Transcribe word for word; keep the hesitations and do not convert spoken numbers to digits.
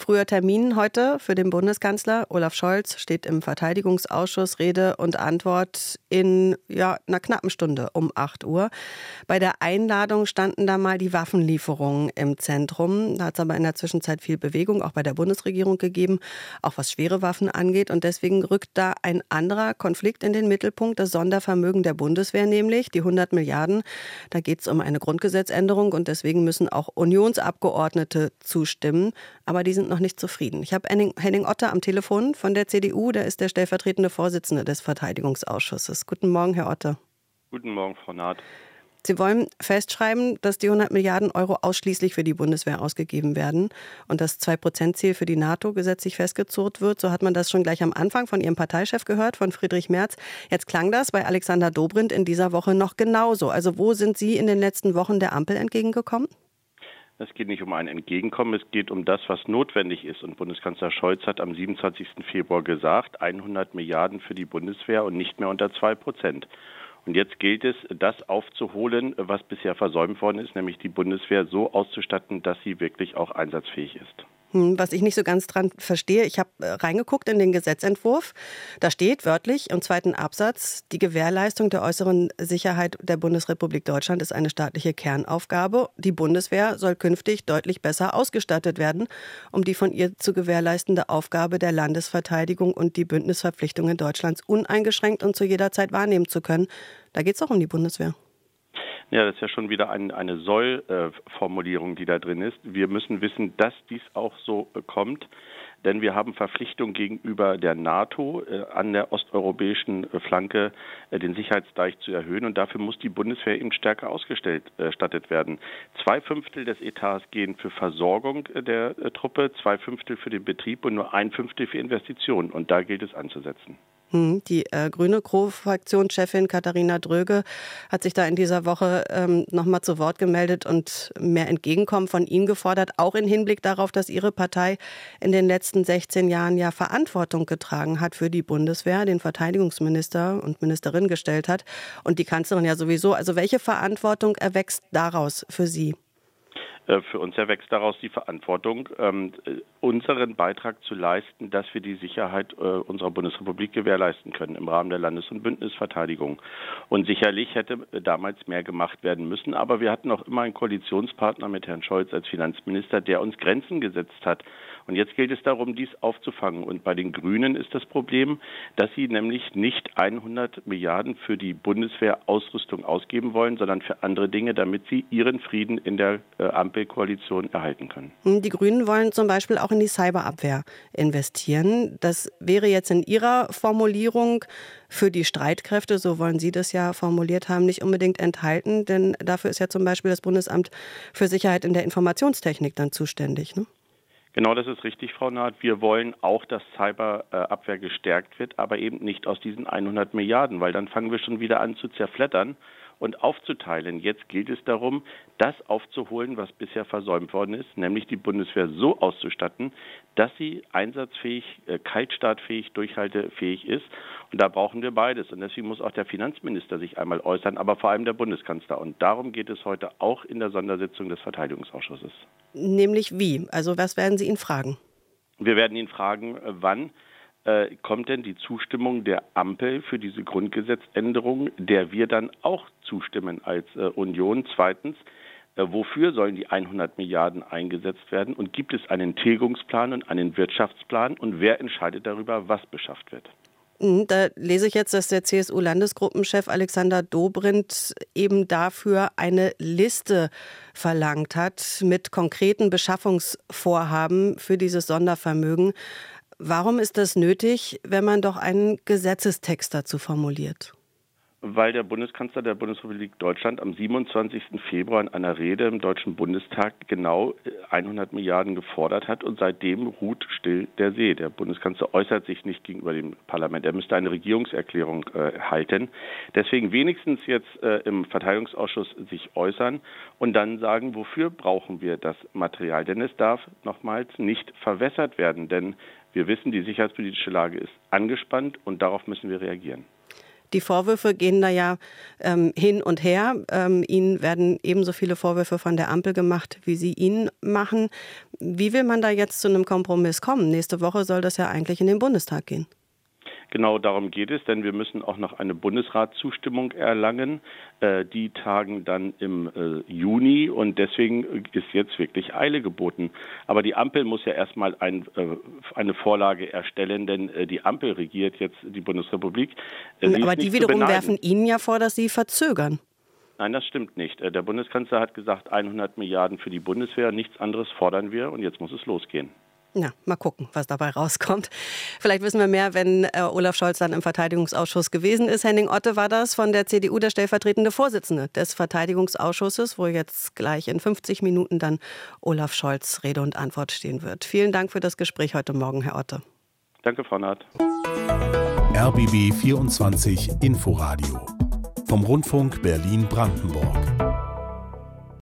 Früher Termin heute für den Bundeskanzler. Olaf Scholz steht im Verteidigungsausschuss, Rede und Antwort in ja, einer knappen Stunde um acht Uhr. Bei der Einladung standen da mal die Waffenlieferungen im Zentrum. Da hat es aber in der Zwischenzeit viel Bewegung, auch bei der Bundesregierung gegeben, auch was schwere Waffen angeht. Und deswegen rückt da ein anderer Konflikt in den Mittelpunkt, das Sondervermögen der Bundeswehr, nämlich die hundert Milliarden. Da geht es um eine Grundgesetzänderung und deswegen müssen auch Unionsabgeordnete zustimmen. Aber die sind noch nicht zufrieden. Ich habe Henning Otter am Telefon von der C D U. Der ist der stellvertretende Vorsitzende des Verteidigungsausschusses. Guten Morgen, Herr Otter. Guten Morgen, Frau Naht. Sie wollen festschreiben, dass die hundert Milliarden Euro ausschließlich für die Bundeswehr ausgegeben werden und das zwei Prozent Ziel für die NATO gesetzlich festgezurrt wird. So hat man das schon gleich am Anfang von Ihrem Parteichef gehört, von Friedrich Merz. Jetzt klang das bei Alexander Dobrindt in dieser Woche noch genauso. Also wo sind Sie in den letzten Wochen der Ampel entgegengekommen? Es geht nicht um ein Entgegenkommen, es geht um das, was notwendig ist. Und Bundeskanzler Scholz hat am siebenundzwanzigsten Februar gesagt, hundert Milliarden für die Bundeswehr und nicht mehr unter zwei Prozent. Und jetzt gilt es, das aufzuholen, was bisher versäumt worden ist, nämlich die Bundeswehr so auszustatten, dass sie wirklich auch einsatzfähig ist. Was ich nicht so ganz dran verstehe, ich habe reingeguckt in den Gesetzentwurf. Da steht wörtlich im zweiten Absatz, die Gewährleistung der äußeren Sicherheit der Bundesrepublik Deutschland ist eine staatliche Kernaufgabe. Die Bundeswehr soll künftig deutlich besser ausgestattet werden, um die von ihr zu gewährleistende Aufgabe der Landesverteidigung und die Bündnisverpflichtungen Deutschlands uneingeschränkt und zu jeder Zeit wahrnehmen zu können. Da geht es auch um die Bundeswehr. Ja, das ist ja schon wieder ein, eine Soll-Formulierung, die da drin ist. Wir müssen wissen, dass dies auch so kommt, denn wir haben Verpflichtung gegenüber der NATO äh, an der osteuropäischen Flanke äh, den Sicherheitsdeich zu erhöhen und dafür muss die Bundeswehr eben stärker ausgestattet werden. Zwei Fünftel des Etats gehen für Versorgung äh, der äh, Truppe, zwei Fünftel für den Betrieb und nur ein Fünftel für Investitionen und da gilt es anzusetzen. Die äh, grüne Co-Fraktionschefin Katharina Dröge hat sich da in dieser Woche ähm, nochmal zu Wort gemeldet und mehr Entgegenkommen von Ihnen gefordert, auch im Hinblick darauf, dass Ihre Partei in den letzten sechzehn Jahren ja Verantwortung getragen hat für die Bundeswehr, den Verteidigungsminister und Ministerin gestellt hat und die Kanzlerin ja sowieso. Also welche Verantwortung erwächst daraus für Sie? Für uns erwächst daraus die Verantwortung, ähm, unseren Beitrag zu leisten, dass wir die Sicherheit äh, unserer Bundesrepublik gewährleisten können im Rahmen der Landes- und Bündnisverteidigung. Und sicherlich hätte damals mehr gemacht werden müssen, aber wir hatten auch immer einen Koalitionspartner mit Herrn Scholz als Finanzminister, der uns Grenzen gesetzt hat. Und jetzt gilt es darum, dies aufzufangen. Und bei den Grünen ist das Problem, dass sie nämlich nicht hundert Milliarden für die Bundeswehrausrüstung ausgeben wollen, sondern für andere Dinge, damit sie ihren Frieden in der äh, Ampelkoalition erhalten können. Die Grünen wollen zum Beispiel auch in die Cyberabwehr investieren. Das wäre jetzt in Ihrer Formulierung für die Streitkräfte, so wollen Sie das ja formuliert haben, nicht unbedingt enthalten. Denn dafür ist ja zum Beispiel das Bundesamt für Sicherheit in der Informationstechnik dann zuständig, ne? Genau, das ist richtig, Frau Naht. Wir wollen auch, dass Cyberabwehr gestärkt wird, aber eben nicht aus diesen hundert Milliarden, weil dann fangen wir schon wieder an zu zerflettern und aufzuteilen. Jetzt gilt es darum, das aufzuholen, was bisher versäumt worden ist, nämlich die Bundeswehr so auszustatten, dass sie einsatzfähig, kaltstartfähig, durchhaltefähig ist. Und da brauchen wir beides. Und deswegen muss auch der Finanzminister sich einmal äußern, aber vor allem der Bundeskanzler. Und darum geht es heute auch in der Sondersitzung des Verteidigungsausschusses. Nämlich wie? Also was werden Sie ihn fragen? Wir werden ihn fragen, wann äh, kommt denn die Zustimmung der Ampel für diese Grundgesetzänderung, der wir dann auch zustimmen als äh, Union. Zweitens, äh, wofür sollen die hundert Milliarden eingesetzt werden? Und gibt es einen Tilgungsplan und einen Wirtschaftsplan? Und wer entscheidet darüber, was beschafft wird? Da lese ich jetzt, dass der C S U-Landesgruppenchef Alexander Dobrindt eben dafür eine Liste verlangt hat mit konkreten Beschaffungsvorhaben für dieses Sondervermögen. Warum ist das nötig, wenn man doch einen Gesetzestext dazu formuliert? Weil der Bundeskanzler der Bundesrepublik Deutschland am siebenundzwanzigsten Februar in einer Rede im Deutschen Bundestag genau hundert Milliarden gefordert hat und seitdem ruht still der See. Der Bundeskanzler äußert sich nicht gegenüber dem Parlament. Er müsste eine Regierungserklärung äh, halten. Deswegen wenigstens jetzt äh, im Verteidigungsausschuss sich äußern und dann sagen, wofür brauchen wir das Material? Denn es darf nochmals nicht verwässert werden, denn wir wissen, die sicherheitspolitische Lage ist angespannt und darauf müssen wir reagieren. Die Vorwürfe gehen da ja ähm, hin und her. Ähm, Ihnen werden ebenso viele Vorwürfe von der Ampel gemacht, wie Sie ihnen machen. Wie will man da jetzt zu einem Kompromiss kommen? Nächste Woche soll das ja eigentlich in den Bundestag gehen. Genau darum geht es, denn wir müssen auch noch eine Bundesratszustimmung erlangen. Äh, die tagen dann im äh, Juni und deswegen ist jetzt wirklich Eile geboten. Aber die Ampel muss ja erstmal ein, äh, eine Vorlage erstellen, denn äh, die Ampel regiert jetzt die Bundesrepublik. Äh, Aber die wiederum werfen Ihnen ja vor, dass Sie verzögern. Nein, das stimmt nicht. Der Bundeskanzler hat gesagt, hundert Milliarden für die Bundeswehr, nichts anderes fordern wir und jetzt muss es losgehen. Ja, mal gucken, was dabei rauskommt. Vielleicht wissen wir mehr, wenn äh, Olaf Scholz dann im Verteidigungsausschuss gewesen ist. Henning Otte war das von der C D U, der stellvertretende Vorsitzende des Verteidigungsausschusses, wo jetzt gleich in fünfzig Minuten dann Olaf Scholz Rede und Antwort stehen wird. Vielen Dank für das Gespräch heute Morgen, Herr Otte. Danke, Frau Naht. R B B vierundzwanzig Inforadio vom Rundfunk Berlin-Brandenburg.